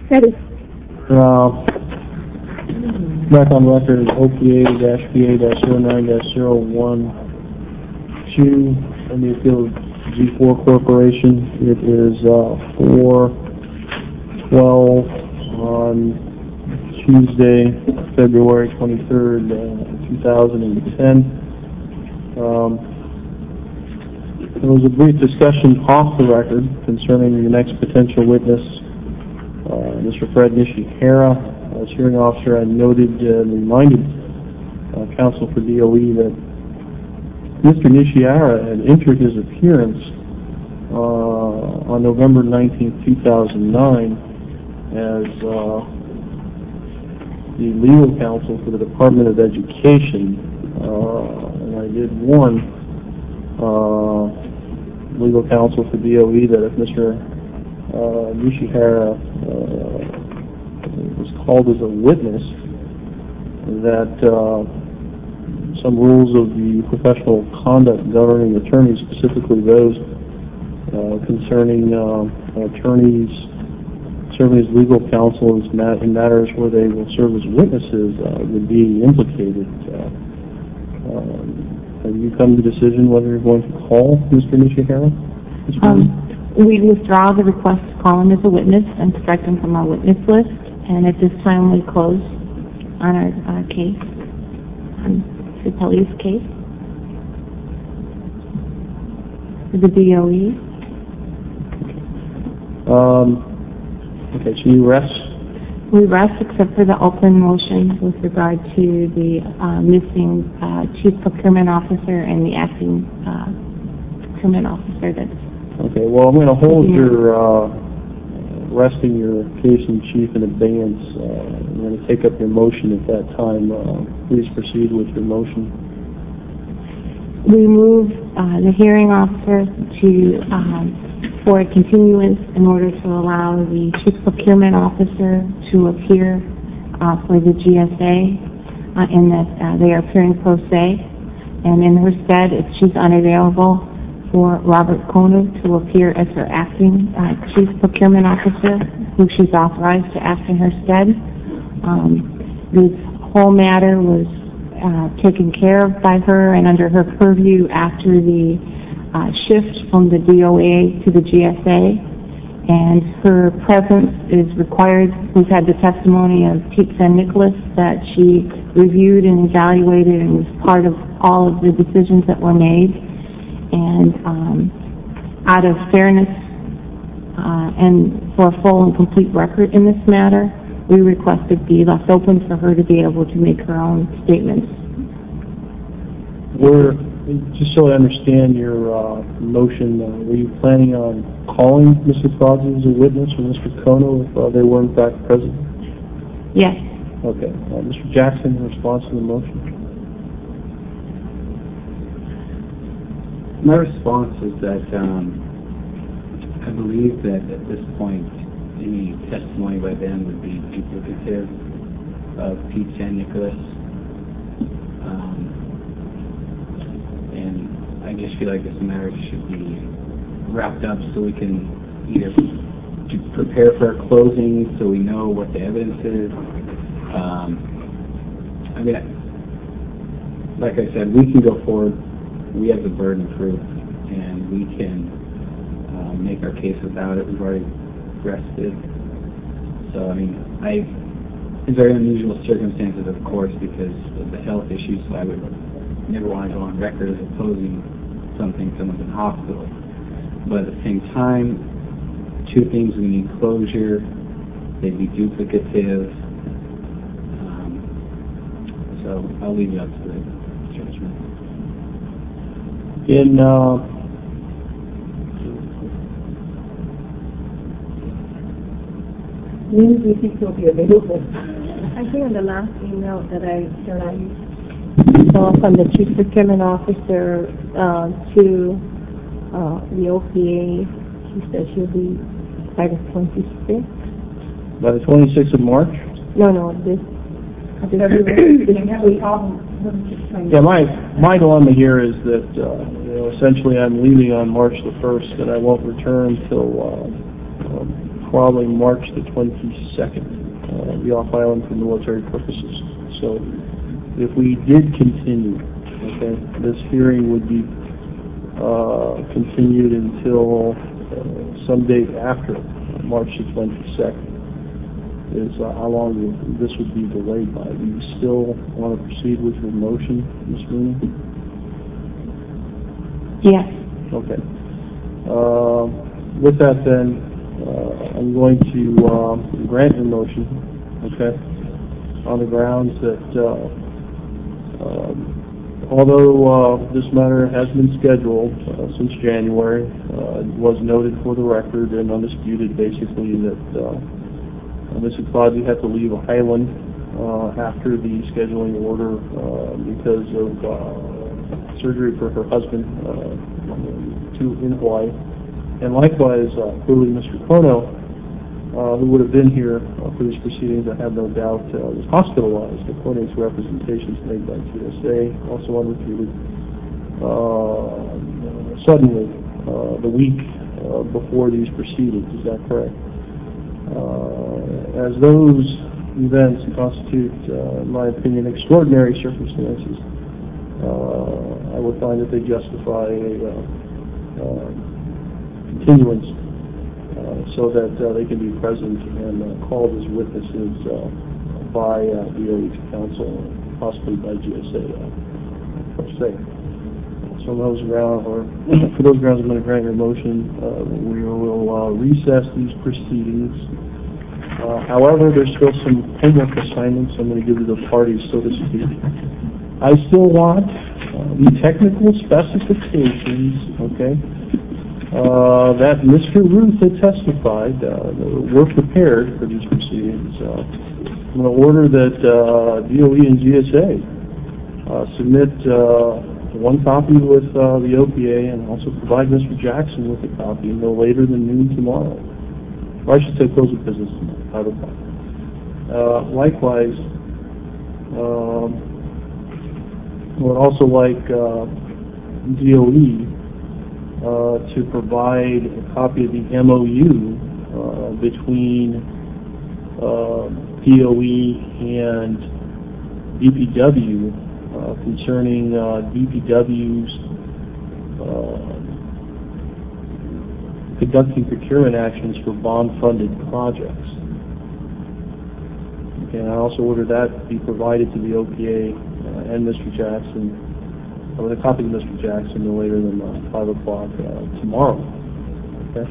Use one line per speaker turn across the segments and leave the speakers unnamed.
Ready.
Back on record, OPA-PA-09-012 on the appeal of G4 Corporation. It is 4/12 on Tuesday, February 23rd, 2010. There was a brief discussion off the record concerning the next potential witness, Mr. Fred Nishihara. As hearing officer, I noted and reminded counsel for DOE that Mr. Nishihara had entered his appearance on November 19, 2009 as the legal counsel for the Department of Education, and I did warn legal counsel for DOE that if Mr. Nishihara was called as a witness, that some rules of the professional conduct governing attorneys, specifically those concerning attorneys serving as legal counsel in matters where they will serve as witnesses, would be implicated. Have you come to the decision whether you're going to call Mr. Nishihara?
We withdraw the request to call him as a witness and strike him from our witness list, and at this time we close on our case, on the police case, for the DOE.
Okay, so you rest?
We rest except for the open motion with regard to the missing chief procurement officer and the acting procurement officer.
Okay, well, I'm going to hold your resting your case in chief in abeyance. I'm going to take up your motion at that time. Please proceed with your motion.
We move the hearing officer to for a continuance in order to allow the chief procurement officer to appear for the GSA in that they are appearing pro se, and in her stead, if she's unavailable, for Robert Koenig to appear as her acting chief procurement officer, who she's authorized to act in her stead. This whole matter was taken care of by her and under her purview after the shift from the DOA to the GSA, and her presence is required. We've had the testimony of Teep San Nicholas that she reviewed and evaluated and was part of all of the decisions that were made. And out of fairness and for a full and complete record in this matter, we request it be left open for her to be able to make her own statements.
Just so I understand your motion, were you planning on calling Mr. Crosby as a witness or Mr. Kono if they were in fact present?
Yes.
Okay. Mr. Jackson, in response to the motion?
My response is that I believe that at this point any testimony by them would be duplicative of Teep San Nicholas. And I just feel like this matter should be wrapped up so we can either prepare for our closing so we know what the evidence is. I mean, like I said, we can go forward. We have the burden of proof, and we can make our case without it. We've already rested. So, I mean, it's very unusual circumstances, of course, because of the health issues, so I would never want to go on record as opposing someone's in hospital. But at the same time, two things: we need closure, they'd be duplicative. So I'll leave it up to the judgment.
When do you think you'll be available? I think on the last email that I saw from the chief procurement officer to the OPA, she said she'll be by the 26th.
By the 26th of March?
No, this
Yeah, my dilemma here is that essentially I'm leaving on March the 1st, and I won't return till following March the 22nd, be off island for military purposes. So if we did continue, okay, this hearing would be continued until some date after March the 22nd. Is how long this would be delayed by. Do you still want to proceed with your motion, Ms. Mooney?
Yes.
Okay. With that, then, I'm going to grant your motion, okay, on the grounds that although this matter has been scheduled since January, it was noted for the record and undisputed, basically, that Mrs. Clodsey had to leave Highland after the scheduling order because of surgery for her husband in Hawaii. And likewise, clearly Mr. Kono, who would have been here for these proceedings, I have no doubt, was hospitalized according to representations made by GSA, also undisputed, suddenly the week before these proceedings. Is that correct? As those events constitute, in my opinion, extraordinary circumstances, I would find that they justify a continuance so that they can be present and called as witnesses by DOE's counsel, possibly by GSA per se. So on those grounds, or for those grounds, I'm going to grant your motion. We will recess these proceedings. However, there's still some homework assignments I'm going to give to the parties, so to speak. I still want the technical specifications, okay, that Mr. Ruth had testified were prepared for these proceedings. I'm going to order that DOE and GSA submit one copy with the OPA and also provide Mr. Jackson with a copy no later than noon tomorrow. Or I should say close of business tomorrow, 5 o'clock. Likewise, I would also like DOE to provide a copy of the MOU between DOE and DPW concerning DPW's conducting procurement actions for bond-funded projects. Okay, and I also order that to be provided to the OPA and Mr. Jackson, with a copy of Mr. Jackson no later than 5 o'clock tomorrow. Okay.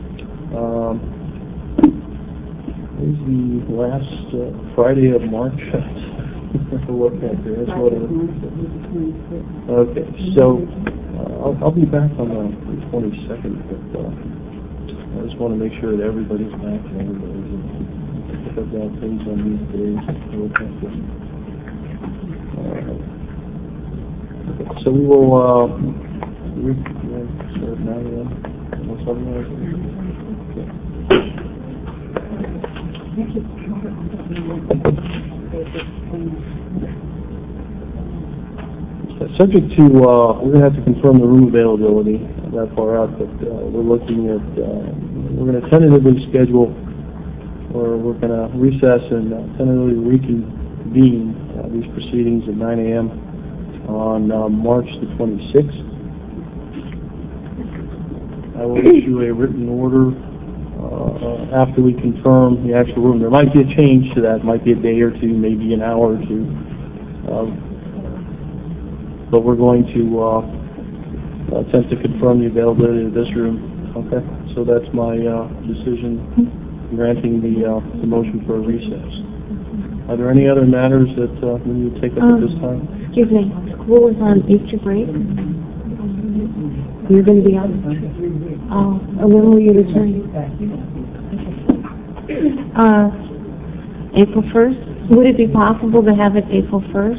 Is the last Friday of March? Okay, so I'll be back on the 22nd, but I just want to make sure that everybody's back and everybody's pick up that things on these days. So we will start now. Subject to, we're going to have to confirm the room availability that far out, but we're looking at, we're going to tentatively schedule, or we're going to recess and tentatively reconvene these proceedings at 9 a.m. on March the 26th. I will issue a written order after we confirm the actual room. There might be a change to that. It might be a day or two, maybe an hour or two. But we're going to attempt to confirm the availability of this room. Okay, so that's my decision granting the motion for a recess. Are there any other matters that we need to take up at this time?
Excuse me, school is on Easter break. You're going to be out? Oh, and when will you return? April 1st? Would it be possible to have it April 1st?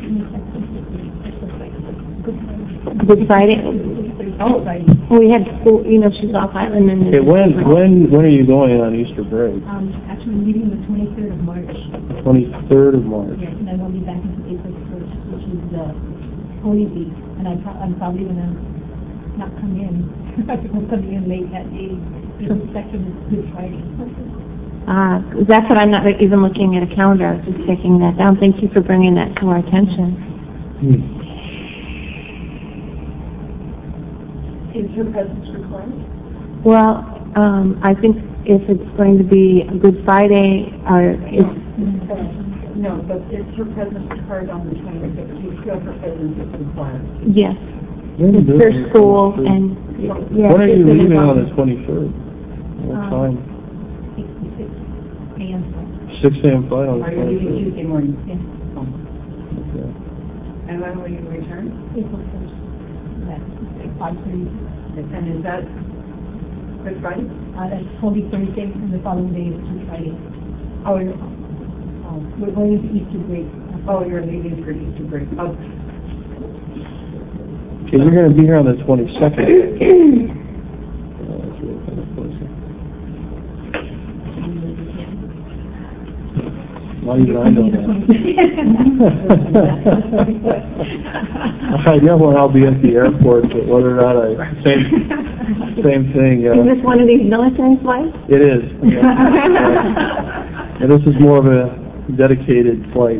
Good Friday? Oh, we had school, she's off island and...
Okay, when are you going on Easter break?
Actually, leaving the 23rd of March.
23rd of March.
Yes, and I won't be back until April 1st, which is the Holy Week. And I'm probably going to not come in. People coming in late that day. The second is Good Friday.
That's what I'm not even looking at a calendar. I was just taking that down. Thank you for bringing that to our attention.
Is your presence required?
Well, I think if it's going to be a Good Friday, or if,
No, but is her presence required on the 25th? Do you feel her presence is required?
yes, it's for school and, yes.
When are you
it's an
leaving on the
involvement.
23rd? What time?
6 a.m.
6 a.m. flight on the
Are you leaving
23rd?
Tuesday morning?
Yes.
Okay.
And when will you return?
April 1st. That's like 5:30.
And is that Good Friday?
That's Holy Thursday, and the following day is Good Friday.
Oh,
We're going to Easter break.
you're leaving for Easter break. Oh,
Okay, you're going to be here on the 22nd. That's really kind of close. Not even I know that. I know when I'll be at the airport, but whether or not same thing.
Is this one of these military flights?
It is. And this is more of a dedicated flight.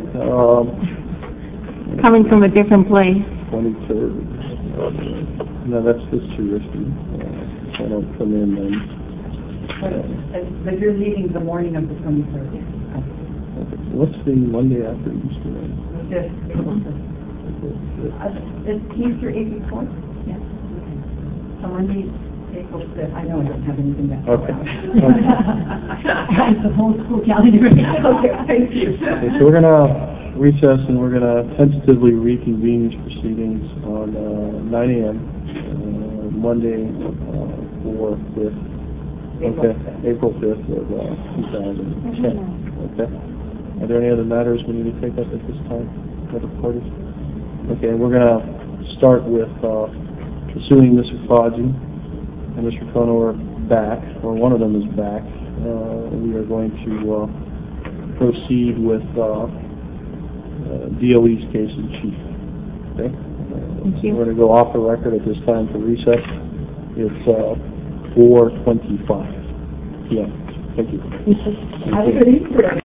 Coming from a different place.
23rd. No, that's just too risky. I don't come in then.
but you're leaving the morning of the 23rd.
What's the Monday after Easter?
Is Easter April 4th?
Yes.
So Monday, April 5th. I know I don't have anything that
Okay.
The whole school calendar.
Okay, thank you.
Okay, so we're going to recess and we're going to tentatively reconvene these proceedings on 9 a.m. Monday, 5th. Okay, April 5th of 2010. Okay. Are there any other matters we need to take up at this time? Other parties? Okay, we're going to start with assuming Mr. Fodgy and Mr. Conover back, or one of them is back. We are going to proceed with DOE's case in chief. Okay?
Thank you.
We're going to go off the record at this time for recess. It's 4:25 p.m. Thank you.
Have a good Easter.